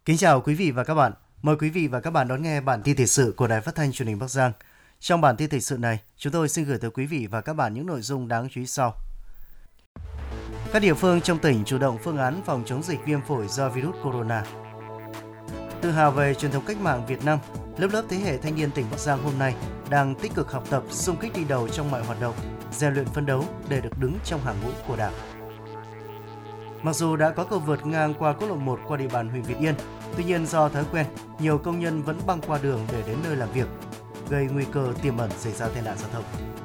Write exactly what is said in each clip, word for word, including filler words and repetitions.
Kính chào quý vị và các bạn. Mời quý vị và các bạn đón nghe bản tin thời sự của Đài Phát thanh Truyền hình Bắc Giang. Trong bản tin thời sự này, chúng tôi xin gửi tới quý vị và các bạn những nội dung đáng chú ý sau. Các địa phương trong tỉnh chủ động phương án phòng chống dịch viêm phổi do virus corona. Tự hào về truyền thống cách mạng Việt Nam, lớp lớp thế hệ thanh niên tỉnh Bắc Giang hôm nay đang tích cực học tập, xung kích đi đầu trong mọi hoạt động, rèn luyện phấn đấu để được đứng trong hàng ngũ của Đảng. Mặc dù đã có cầu vượt ngang qua quốc lộ một qua địa bàn huyện Việt Yên, tuy nhiên do thói quen, nhiều công nhân vẫn băng qua đường để đến nơi làm việc, gây nguy cơ tiềm ẩn xảy ra tai nạn giao thông.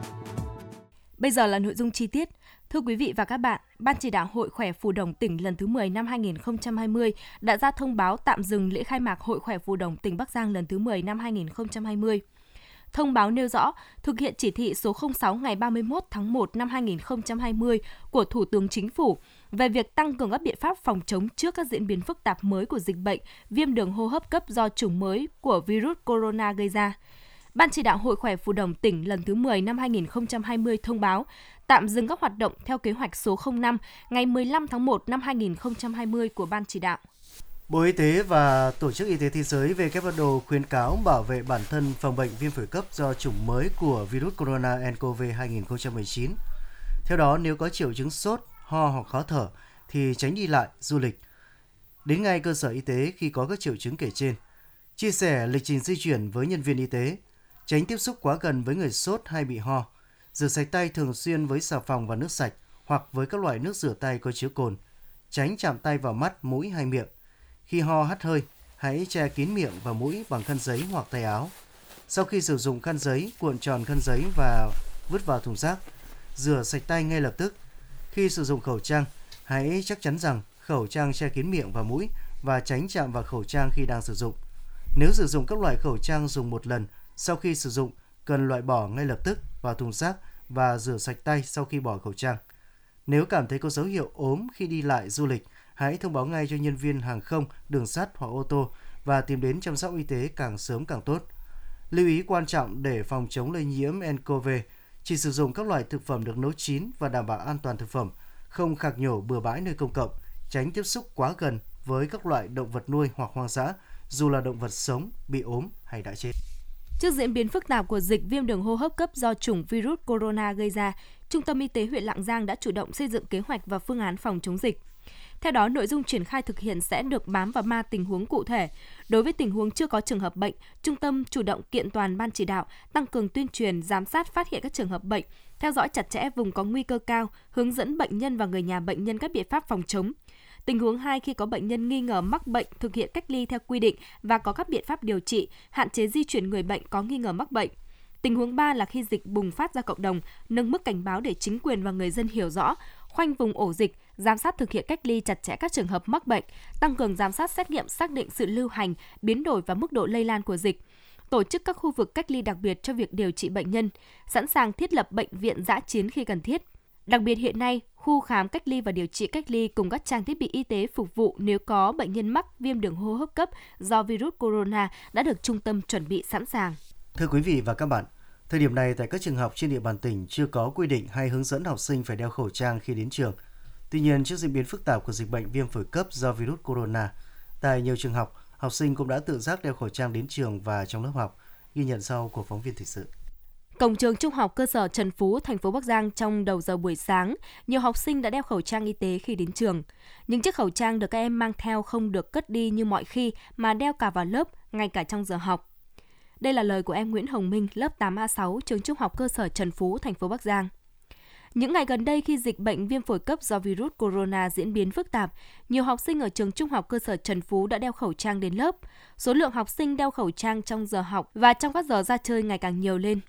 Bây giờ là nội dung chi tiết. Thưa quý vị và các bạn, Ban chỉ đạo Hội khỏe Phù Đồng tỉnh lần thứ mười năm hai nghìn không trăm hai mươi đã ra thông báo tạm dừng lễ khai mạc Hội khỏe Phù Đồng tỉnh Bắc Giang lần thứ mười năm hai nghìn không trăm hai mươi. Thông báo nêu rõ, thực hiện chỉ thị số không sáu ngày ba mươi mốt tháng một năm hai nghìn không trăm hai mươi của Thủ tướng Chính phủ về việc tăng cường các biện pháp phòng chống trước các diễn biến phức tạp mới của dịch bệnh viêm đường hô hấp cấp do chủng mới của virus corona gây ra. Ban chỉ đạo Hội khỏe Phù Đồng tỉnh lần thứ mười năm hai nghìn không trăm hai mươi thông báo tạm dừng các hoạt động theo kế hoạch số không năm ngày mười lăm tháng một năm hai nghìn không trăm hai mươi của Ban chỉ đạo. Bộ Y tế và Tổ chức Y tế Thế giới W H O khuyến cáo bảo vệ bản thân phòng bệnh viêm phổi cấp do chủng mới của virus corona N C O V hai nghìn không trăm mười chín. Theo đó, nếu có triệu chứng sốt, ho hoặc khó thở thì tránh đi lại, du lịch. Đến ngay cơ sở y tế khi có các triệu chứng kể trên. Chia sẻ lịch trình di chuyển với nhân viên y tế. Tránh tiếp xúc quá gần với người sốt hay bị ho. Rửa sạch tay thường xuyên với xà phòng và nước sạch hoặc với các loại nước rửa tay có chứa cồn. Tránh chạm tay vào mắt, mũi hay miệng. Khi ho hắt hơi, hãy che kín miệng và mũi bằng khăn giấy hoặc tay áo. Sau khi sử dụng khăn giấy, cuộn tròn khăn giấy và vứt vào thùng rác. Rửa sạch tay ngay lập tức. Khi sử dụng khẩu trang, hãy chắc chắn rằng khẩu trang che kín miệng và mũi và tránh chạm vào khẩu trang khi đang sử dụng. Nếu sử dụng các loại khẩu trang dùng một lần, sau khi sử dụng, cần loại bỏ ngay lập tức vào thùng rác và rửa sạch tay sau khi bỏ khẩu trang. Nếu cảm thấy có dấu hiệu ốm khi đi lại du lịch, hãy thông báo ngay cho nhân viên hàng không, đường sắt hoặc ô tô và tìm đến chăm sóc y tế càng sớm càng tốt. Lưu ý quan trọng để phòng chống lây nhiễm N C O V, chỉ sử dụng các loại thực phẩm được nấu chín và đảm bảo an toàn thực phẩm, không khạc nhổ bừa bãi nơi công cộng, tránh tiếp xúc quá gần với các loại động vật nuôi hoặc hoang dã, dù là động vật sống, bị ốm hay đã chết. Trước diễn biến phức tạp của dịch viêm đường hô hấp cấp do chủng virus corona gây ra, Trung tâm Y tế huyện Lạng Giang đã chủ động xây dựng kế hoạch và phương án phòng chống dịch. Theo đó, nội dung triển khai thực hiện sẽ được bám vào ba tình huống cụ thể. Đối với tình huống chưa có trường hợp bệnh, Trung tâm chủ động kiện toàn Ban chỉ đạo, tăng cường tuyên truyền, giám sát phát hiện các trường hợp bệnh, theo dõi chặt chẽ vùng có nguy cơ cao, hướng dẫn bệnh nhân và người nhà bệnh nhân các biện pháp phòng chống. Tình huống hai, khi có bệnh nhân nghi ngờ mắc bệnh, thực hiện cách ly theo quy định và có các biện pháp điều trị, hạn chế di chuyển người bệnh có nghi ngờ mắc bệnh. Tình huống ba là khi dịch bùng phát ra cộng đồng, nâng mức cảnh báo để chính quyền và người dân hiểu rõ, khoanh vùng ổ dịch, giám sát thực hiện cách ly chặt chẽ các trường hợp mắc bệnh, tăng cường giám sát xét nghiệm xác định sự lưu hành, biến đổi và mức độ lây lan của dịch, tổ chức các khu vực cách ly đặc biệt cho việc điều trị bệnh nhân, sẵn sàng thiết lập bệnh viện dã chiến khi cần thiết. Đặc biệt hiện nay, khu khám cách ly và điều trị cách ly cùng các trang thiết bị y tế phục vụ nếu có bệnh nhân mắc viêm đường hô hấp cấp do virus corona đã được trung tâm chuẩn bị sẵn sàng. Thưa quý vị và các bạn, thời điểm này tại các trường học trên địa bàn tỉnh chưa có quy định hay hướng dẫn học sinh phải đeo khẩu trang khi đến trường. Tuy nhiên, trước diễn biến phức tạp của dịch bệnh viêm phổi cấp do virus corona, tại nhiều trường học, học sinh cũng đã tự giác đeo khẩu trang đến trường và trong lớp học. Ghi nhận sau của phóng viên thời sự. Cổng trường Trung học cơ sở Trần Phú, thành phố Bắc Giang trong đầu giờ buổi sáng, nhiều học sinh đã đeo khẩu trang y tế khi đến trường. Những chiếc khẩu trang được các em mang theo không được cất đi như mọi khi mà đeo cả vào lớp, ngay cả trong giờ học. Đây là lời của em Nguyễn Hồng Minh, lớp tám A sáu, trường Trung học cơ sở Trần Phú, thành phố Bắc Giang. Những ngày gần đây khi dịch bệnh viêm phổi cấp do virus corona diễn biến phức tạp, nhiều học sinh ở trường Trung học cơ sở Trần Phú đã đeo khẩu trang đến lớp. Số lượng học sinh đeo khẩu trang trong giờ học và trong các giờ ra chơi ngày càng nhiều lên.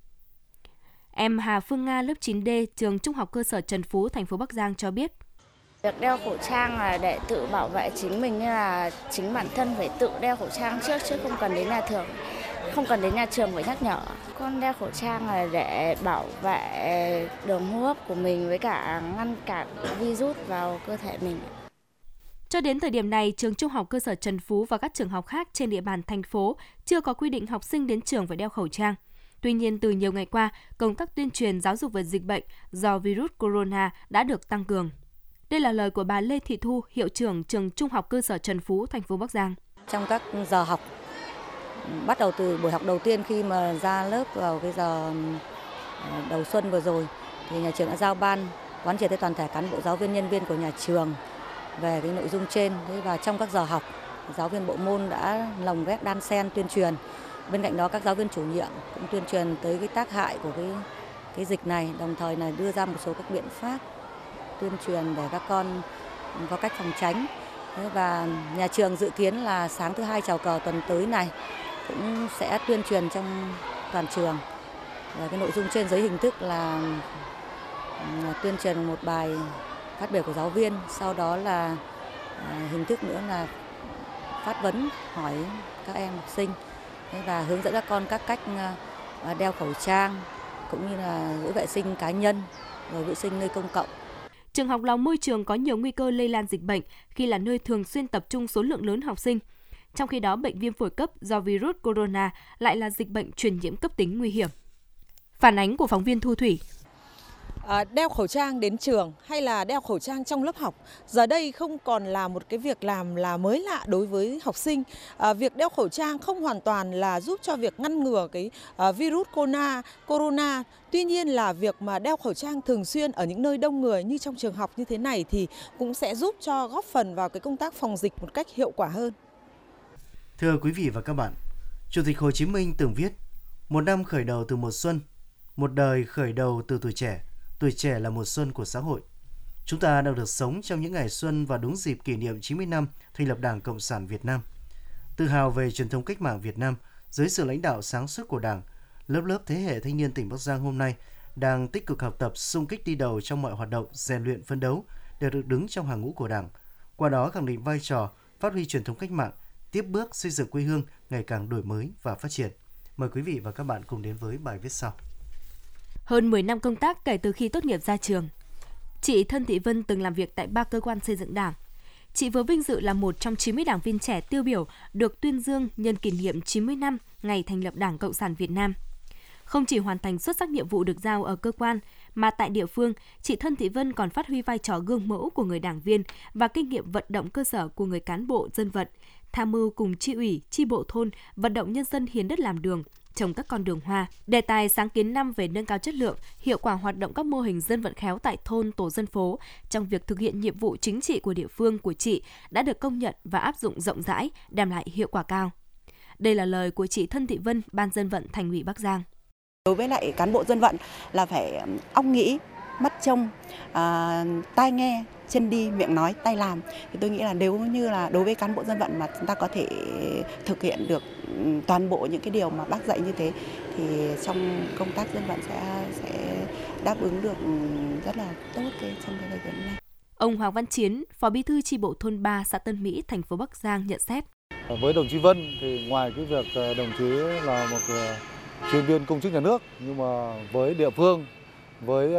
Em Hà Phương Nga, lớp chín D, trường Trung học cơ sở Trần Phú, thành phố Bắc Giang cho biết. Việc đeo khẩu trang là để tự bảo vệ chính mình, nên là chính bản thân phải tự đeo khẩu trang trước chứ không cần đến nhà trường, không cần đến nhà trường phải nhắc nhở. Con đeo khẩu trang là để bảo vệ đường hô hấp của mình với cả ngăn cản virus vào cơ thể mình. Cho đến thời điểm này, trường Trung học cơ sở Trần Phú và các trường học khác trên địa bàn thành phố chưa có quy định học sinh đến trường phải đeo khẩu trang. Tuy nhiên, từ nhiều ngày qua, công tác tuyên truyền giáo dục về dịch bệnh do virus corona đã được tăng cường. Đây là lời của bà Lê Thị Thu, hiệu trưởng trường Trung học cơ sở Trần Phú, thành phố Bắc Giang. trong các giờ học. Bắt đầu từ buổi học đầu tiên khi mà ra lớp vào cái giờ đầu xuân vừa rồi thì nhà trường đã giao ban quán triệt tới toàn thể cán bộ giáo viên nhân viên của nhà trường về cái nội dung trên. Và trong các giờ học, giáo viên bộ môn đã lồng ghép đan xen tuyên truyền. Bên cạnh đó các giáo viên chủ nhiệm cũng tuyên truyền tới cái tác hại của cái cái dịch này, đồng thời là đưa ra một số các biện pháp tuyên truyền để các con có cách phòng tránh. Và nhà trường dự kiến là sáng thứ hai chào cờ tuần tới này cũng sẽ tuyên truyền trong toàn trường. Và cái nội dung trên dưới hình thức là tuyên truyền một bài phát biểu của giáo viên, sau đó là hình thức nữa là phát vấn hỏi các em học sinh và hướng dẫn các con các cách đeo khẩu trang cũng như là giữ vệ sinh cá nhân, rồi vệ sinh nơi công cộng. Trường học là môi trường có nhiều nguy cơ lây lan dịch bệnh khi là nơi thường xuyên tập trung số lượng lớn học sinh. Trong khi đó, bệnh viêm phổi cấp do virus corona lại là dịch bệnh truyền nhiễm cấp tính nguy hiểm. Phản ánh của phóng viên Thu Thủy. À, đeo khẩu trang đến trường hay là đeo khẩu trang trong lớp học, giờ đây không còn là một cái việc làm là mới lạ đối với học sinh. À, việc đeo khẩu trang không hoàn toàn là giúp cho việc ngăn ngừa cái à, virus corona, corona. Tuy nhiên là việc mà đeo khẩu trang thường xuyên ở những nơi đông người như trong trường học như thế này thì cũng sẽ giúp cho góp phần vào cái công tác phòng dịch một cách hiệu quả hơn. Thưa quý vị và các bạn, Chủ tịch Hồ Chí Minh từng viết: một năm khởi đầu từ mùa xuân, một đời khởi đầu từ tuổi trẻ. Tuổi trẻ là mùa xuân của xã hội. Chúng ta đang được sống trong những ngày xuân và đúng dịp kỷ niệm chín mươi năm thành lập Đảng Cộng sản Việt Nam. Tự hào về truyền thống cách mạng Việt Nam, dưới sự lãnh đạo sáng suốt của Đảng, lớp lớp thế hệ thanh niên tỉnh Bắc Giang hôm nay đang tích cực học tập, xung kích đi đầu trong mọi hoạt động, rèn luyện phấn đấu để được đứng trong hàng ngũ của Đảng. Qua đó khẳng định vai trò, phát huy truyền thống cách mạng, tiếp bước xây dựng quê hương ngày càng đổi mới và phát triển. Mời quý vị và các bạn cùng đến với bài viết sau. Hơn mười năm công tác kể từ khi tốt nghiệp ra trường, chị Thân Thị Vân từng làm việc tại ba cơ quan xây dựng Đảng. Chị vừa vinh dự là một trong chín mươi đảng viên trẻ tiêu biểu được tuyên dương nhân kỷ niệm chín mươi năm ngày thành lập Đảng Cộng sản Việt Nam. Không chỉ hoàn thành xuất sắc nhiệm vụ được giao ở cơ quan, mà tại địa phương, chị Thân Thị Vân còn phát huy vai trò gương mẫu của người đảng viên và kinh nghiệm vận động cơ sở của người cán bộ dân vận, tham mưu cùng chi ủy, chi bộ thôn, vận động nhân dân hiến đất làm đường, trồng các con đường hoa. Đề tài sáng kiến năm về nâng cao chất lượng, hiệu quả hoạt động các mô hình dân vận khéo tại thôn, tổ dân phố trong việc thực hiện nhiệm vụ chính trị của địa phương của chị đã được công nhận và áp dụng rộng rãi, đem lại hiệu quả cao. Đây là lời của chị Thân Thị Vân, Ban dân vận Thành ủy Bắc Giang. Đối với lại cán bộ dân vận là phải óc nghĩ, mắt trông, à, tai nghe, chân đi, miệng nói, tay làm. Thì tôi nghĩ là nếu như là đối với cán bộ dân vận mà chúng ta có thể thực hiện được toàn bộ những cái điều mà bác dạy như thế thì trong công tác dân vận sẽ sẽ đáp ứng được rất là tốt cái trong cái thời điểm này. Ông Hoàng Văn Chiến, Phó Bí thư chi bộ thôn ba, xã Tân Mỹ, thành phố Bắc Giang nhận xét. Với đồng chí Vân thì ngoài cái việc đồng chí là một chuyên viên công chức nhà nước, nhưng mà với địa phương, với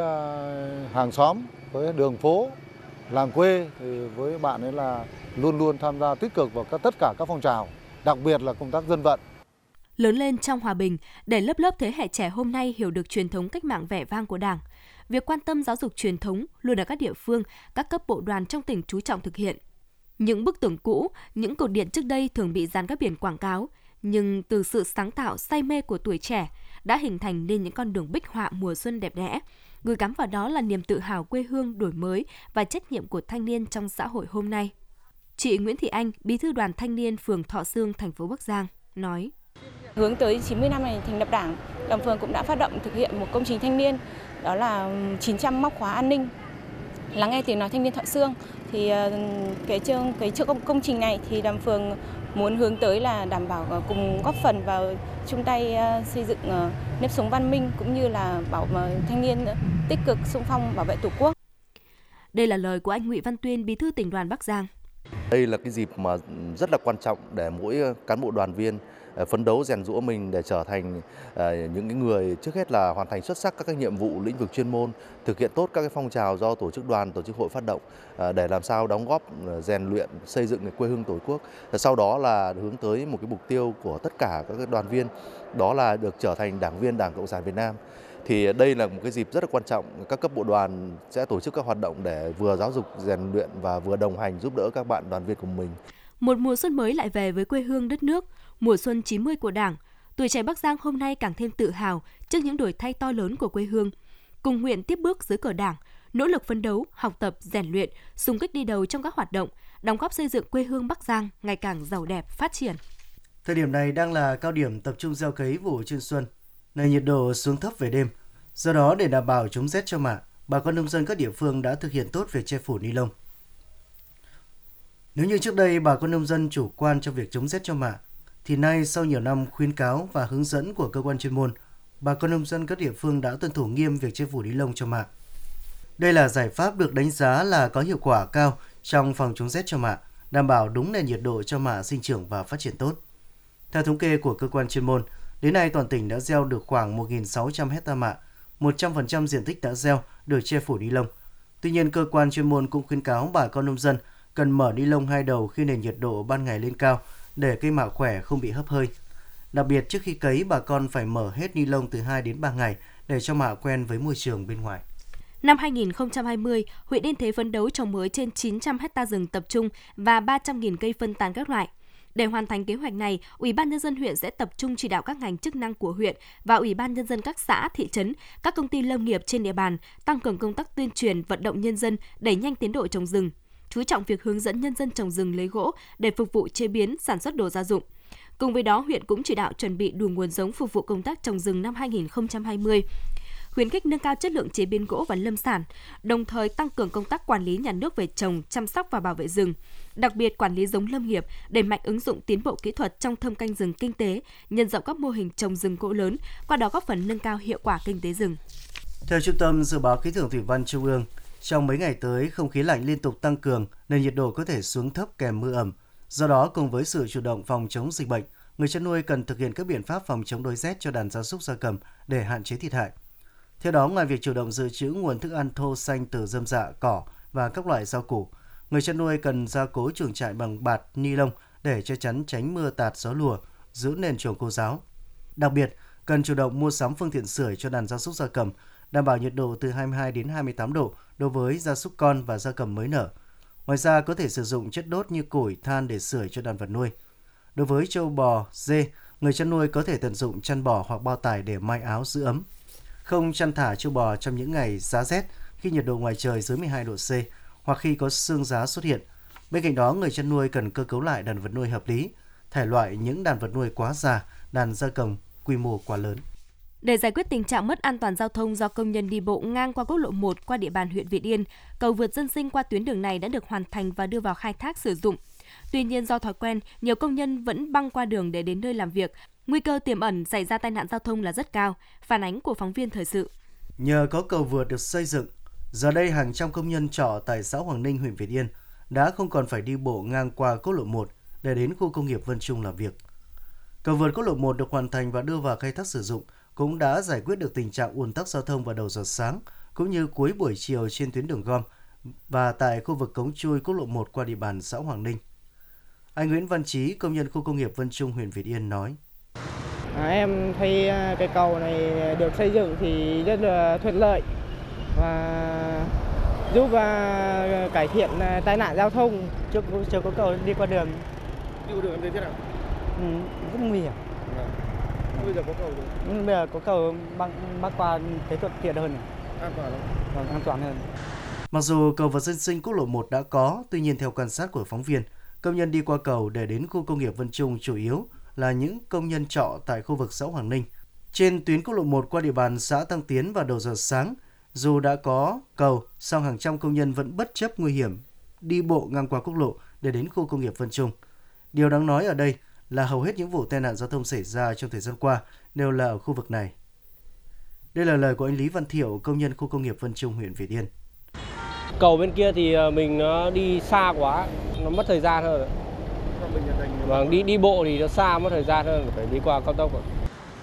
hàng xóm, với đường phố, làng quê thì với bạn ấy là luôn luôn tham gia tích cực vào các, tất cả các phong trào, đặc biệt là công tác dân vận. Lớn lên trong hòa bình, để lớp lớp thế hệ trẻ hôm nay hiểu được truyền thống cách mạng vẻ vang của Đảng. Việc quan tâm giáo dục truyền thống luôn được các địa phương, các cấp bộ đoàn trong tỉnh chú trọng thực hiện. Những bức tường cũ, những cột điện trước đây thường bị dán các biển quảng cáo, nhưng từ sự sáng tạo, say mê của tuổi trẻ đã hình thành nên những con đường bích họa mùa xuân đẹp đẽ. Gửi gắm vào đó là niềm tự hào quê hương đổi mới và trách nhiệm của thanh niên trong xã hội hôm nay. Chị Nguyễn Thị Anh, Bí thư đoàn thanh niên phường Thọ Sương, thành phố Bắc Giang, nói: Hướng tới chín mươi năm ngày thành lập Đảng, đoàn phường cũng đã phát động thực hiện một công trình thanh niên, đó là chín trăm móc khóa an ninh. Lắng nghe tiếng nói thanh niên Thọ Sương, thì cái chương cái chương công, công trình này thì đoàn phường muốn hướng tới là đảm bảo cùng góp phần vào chung tay xây dựng nếp sống văn minh cũng như là bảo thanh niên tích cực xung phong bảo vệ Tổ quốc. Đây là lời của anh Nguyễn Văn Tuyên, Bí thư tỉnh đoàn Bắc Giang. Đây là cái dịp mà rất là quan trọng để mỗi cán bộ đoàn viên phấn đấu rèn giũa mình để trở thành những cái người trước hết là hoàn thành xuất sắc các cái nhiệm vụ lĩnh vực chuyên môn, thực hiện tốt các cái phong trào do tổ chức đoàn, tổ chức hội phát động để làm sao đóng góp rèn luyện xây dựng cái quê hương Tổ quốc. Sau đó là hướng tới một cái mục tiêu của tất cả các cái đoàn viên, đó là được trở thành đảng viên Đảng Cộng sản Việt Nam. Thì đây là một cái dịp rất là quan trọng, các cấp bộ đoàn sẽ tổ chức các hoạt động để vừa giáo dục rèn luyện và vừa đồng hành giúp đỡ các bạn đoàn viên của mình. Một mùa xuân mới lại về với quê hương đất nước, mùa xuân chín mươi của Đảng. Tuổi trẻ Bắc Giang hôm nay càng thêm tự hào trước những đổi thay to lớn của quê hương. Cùng nguyện tiếp bước dưới cờ Đảng, nỗ lực phấn đấu, học tập, rèn luyện, xung kích đi đầu trong các hoạt động, đóng góp xây dựng quê hương Bắc Giang ngày càng giàu đẹp, phát triển. Thời điểm này đang là cao điểm tập trung gieo cấy vụ chiêm xuân, nơi nhiệt độ xuống thấp về đêm. Do đó, để đảm bảo chống rét cho mạ, bà con nông dân các địa phương đã thực hiện tốt việc che phủ ni lông. Nếu như trước đây bà con nông dân chủ quan trong việc chống rét cho mạ, thì nay sau nhiều năm khuyến cáo và hướng dẫn của cơ quan chuyên môn, bà con nông dân các địa phương đã tuân thủ nghiêm việc che phủ ni lông cho mạ. Đây là giải pháp được đánh giá là có hiệu quả cao trong phòng chống rét cho mạ, đảm bảo đúng nền nhiệt độ cho mạ sinh trưởng và phát triển tốt. Theo thống kê của cơ quan chuyên môn, đến nay toàn tỉnh đã gieo được khoảng một nghìn sáu trăm hectare mạ, một trăm phần trăm diện tích đã gieo được che phủ ni lông. Tuy nhiên, cơ quan chuyên môn cũng khuyến cáo bà con nông dân cần mở ni lông hai đầu khi nền nhiệt độ ban ngày lên cao để cây mạ khỏe không bị hấp hơi. Đặc biệt, trước khi cấy, bà con phải mở hết ni lông từ hai đến ba ngày để cho mạ quen với môi trường bên ngoài. Năm hai nghìn không trăm hai mươi, huyện Yên Thế phấn đấu trồng mới trên chín trăm hectare rừng tập trung và ba trăm nghìn cây phân tán các loại. Để hoàn thành kế hoạch này, Ủy ban Nhân dân huyện sẽ tập trung chỉ đạo các ngành chức năng của huyện và Ủy ban Nhân dân các xã, thị trấn, các công ty lâm nghiệp trên địa bàn tăng cường công tác tuyên truyền, vận động nhân dân, đẩy nhanh tiến độ trồng rừng, chú trọng việc hướng dẫn nhân dân trồng rừng lấy gỗ để phục vụ chế biến, sản xuất đồ gia dụng. Cùng với đó, huyện cũng chỉ đạo chuẩn bị đủ nguồn giống phục vụ công tác trồng rừng năm hai nghìn không trăm hai mươi. Khuyến khích nâng cao chất lượng chế biến gỗ và lâm sản, đồng thời tăng cường công tác quản lý nhà nước về trồng, chăm sóc và bảo vệ rừng, đặc biệt quản lý giống lâm nghiệp, đẩy mạnh ứng dụng tiến bộ kỹ thuật trong thâm canh rừng kinh tế, nhân rộng các mô hình trồng rừng gỗ lớn, qua đó góp phần nâng cao hiệu quả kinh tế rừng. Theo Trung tâm Dự báo Khí tượng Thủy văn Trung ương, trong mấy ngày tới, không khí lạnh liên tục tăng cường nên nhiệt độ có thể xuống thấp kèm mưa ẩm. Do đó, cùng với sự chủ động phòng chống dịch bệnh, người chăn nuôi cần thực hiện các biện pháp phòng chống đói rét cho đàn gia súc gia cầm để hạn chế thiệt hại. Theo đó, ngoài việc chủ động dự trữ nguồn thức ăn thô xanh từ rơm rạ, cỏ và các loại rau củ, người chăn nuôi cần gia cố chuồng trại bằng bạt ni lông để che chắn tránh mưa tạt gió lùa, giữ nền chuồng khô ráo. Đặc biệt, cần chủ động mua sắm phương tiện sưởi cho đàn gia súc gia cầm, đảm bảo nhiệt độ từ hai mươi hai đến hai mươi tám độ đối với gia súc con và gia cầm mới nở. Ngoài ra, có thể sử dụng chất đốt như củi, than để sưởi cho đàn vật nuôi. Đối với trâu bò, dê, người chăn nuôi có thể tận dụng chăn bò hoặc bao tải để may áo giữ ấm. Không chăn thả trâu bò trong những ngày giá rét khi nhiệt độ ngoài trời dưới mười hai độ C hoặc khi có sương giá xuất hiện. Bên cạnh đó, người chăn nuôi cần cơ cấu lại đàn vật nuôi hợp lý, thải loại những đàn vật nuôi quá già, đàn gia cầm quy mô quá lớn. Để giải quyết tình trạng mất an toàn giao thông do công nhân đi bộ ngang qua quốc lộ một qua địa bàn huyện Việt Yên, cầu vượt dân sinh qua tuyến đường này đã được hoàn thành và đưa vào khai thác sử dụng. Tuy nhiên, do thói quen, nhiều công nhân vẫn băng qua đường để đến nơi làm việc. Nguy cơ tiềm ẩn xảy ra tai nạn giao thông là rất cao. Phản ánh của phóng viên thời sự. Nhờ có cầu vượt được xây dựng, giờ đây hàng trăm công nhân trọ tại xã Hoàng Ninh, huyện Việt Yên đã không còn phải đi bộ ngang qua quốc lộ một để đến khu công nghiệp Vân Trung làm việc. Cầu vượt quốc lộ một được hoàn thành và đưa vào khai thác sử dụng cũng đã giải quyết được tình trạng ùn tắc giao thông vào đầu giờ sáng cũng như cuối buổi chiều trên tuyến đường gom và tại khu vực cống chui quốc lộ một qua địa bàn xã Hoàng Ninh. Anh Nguyễn Văn Chí, công nhân khu công nghiệp Vân Trung, huyện Việt Yên nói: À, em thấy cái cầu này được xây dựng thì rất là thuận lợi và giúp uh, cải thiện uh, tai nạn giao thông. Trước chưa có cầu đi qua đường. Đi qua đường em thấy thế nào? Ừ, rất nguy hiểm. À, bây giờ có cầu rồi. Ừ, bây giờ có cầu băng bắc qua thấy thuận tiện hơn. An toàn không? Vâng, an toàn hơn. Mặc dù cầu vượt dân sinh quốc lộ một đã có, tuy nhiên theo quan sát của phóng viên, công nhân đi qua cầu để đến khu công nghiệp Vân Trung chủ yếu là những công nhân trọ tại khu vực xã Hoàng Ninh. Trên tuyến quốc lộ một qua địa bàn xã Tăng Tiến vào đầu giờ sáng, dù đã có cầu, song hàng trăm công nhân vẫn bất chấp nguy hiểm đi bộ ngang qua quốc lộ để đến khu công nghiệp Vân Trung. Điều đáng nói ở đây là hầu hết những vụ tai nạn giao thông xảy ra trong thời gian qua đều là ở khu vực này. Đây là lời của anh Lý Văn Thiệu, công nhân khu công nghiệp Vân Trung, huyện Việt Yên. Cầu bên kia thì mình nó đi xa quá, nó mất thời gian hơn. Vâng, đi đi bộ thì nó xa, mất thời gian hơn, phải đi qua cao tốc rồi.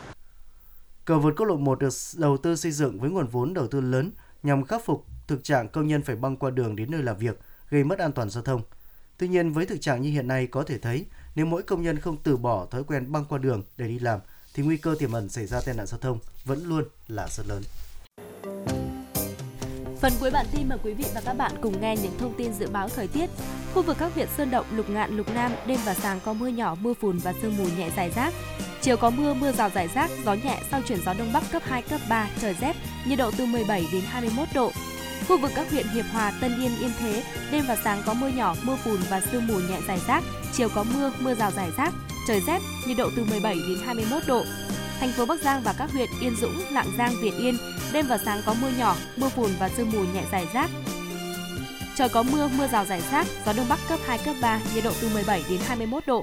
Cầu vượt quốc lộ một được đầu tư xây dựng với nguồn vốn đầu tư lớn nhằm khắc phục thực trạng công nhân phải băng qua đường đến nơi làm việc, gây mất an toàn giao thông. Tuy nhiên, với thực trạng như hiện nay có thể thấy, nếu mỗi công nhân không từ bỏ thói quen băng qua đường để đi làm, thì nguy cơ tiềm ẩn xảy ra tai nạn giao thông vẫn luôn là rất lớn. Phần cuối bản tin mời quý vị và các bạn cùng nghe những thông tin dự báo thời tiết. Khu vực các huyện Sơn Động, Lục Ngạn, Lục Nam, đêm và sáng có mưa nhỏ, mưa phùn và sương mù nhẹ rải rác. Chiều có mưa, mưa rào rải rác, gió nhẹ, sau chuyển gió đông bắc cấp hai, cấp ba, trời rét, nhiệt độ từ mười bảy đến hai mươi mốt độ. Khu vực các huyện Hiệp Hòa, Tân Yên, Yên Thế, đêm và sáng có mưa nhỏ, mưa phùn và sương mù nhẹ rải rác, chiều có mưa, mưa rào rải rác, trời rét, nhiệt độ từ mười bảy đến hai mươi mốt độ. Thành phố Bắc Giang và các huyện Yên Dũng, Lạng Giang, Việt Yên, đêm và sáng có mưa nhỏ, mưa phùn và sương mù nhẹ rải rác. Trời có mưa, mưa rào rải rác, gió đông bắc cấp hai, cấp ba, nhiệt độ từ mười bảy đến hai mươi mốt độ.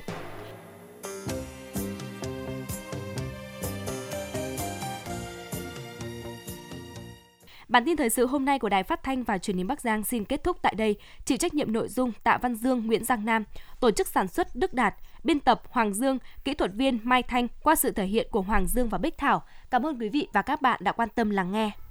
Bản tin thời sự hôm nay của Đài Phát thanh và Truyền hình Bắc Giang xin kết thúc tại đây. Chịu trách nhiệm nội dung Tạ Văn Dương, Nguyễn Giang Nam, tổ chức sản xuất Đức Đạt, biên tập Hoàng Dương, kỹ thuật viên Mai Thanh qua sự thể hiện của Hoàng Dương và Bích Thảo. Cảm ơn quý vị và các bạn đã quan tâm lắng nghe.